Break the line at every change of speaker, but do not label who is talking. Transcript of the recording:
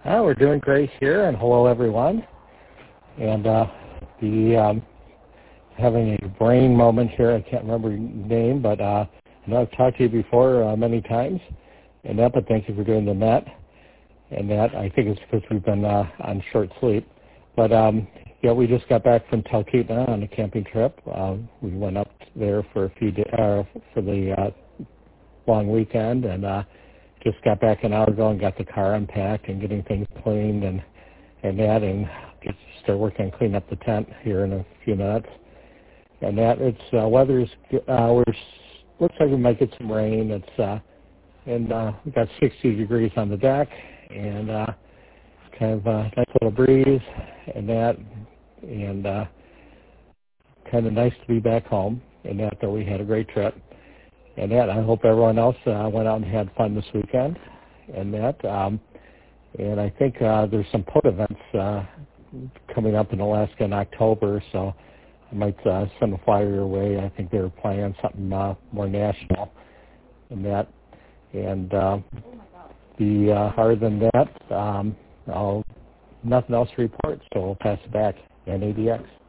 We're doing great here, and hello everyone. And having a brain moment here. I can't remember your name, but I know I've talked to you before many times. And but thank you for doing the net. And that I think it's because we've been on short sleep. But yeah, we just got back from Talkeetna on a camping trip. We went up there for a few days for the long weekend, and just got back an hour ago and got the car unpacked and getting things cleaned and just start working on cleaning up the tent here in a few minutes. And that it's weather's looks like we might get some rain. It's we got 60 degrees on the deck and kind of a nice little breeze and kind of nice to be back home. And that we had a great trip. And I hope everyone else went out and had fun this weekend. And and I think there's some put events coming up in Alaska in October, so I might send a flyer your way. I think they're planning something more national than that. And other than that, nothing else to report, so we'll pass it back. NADX.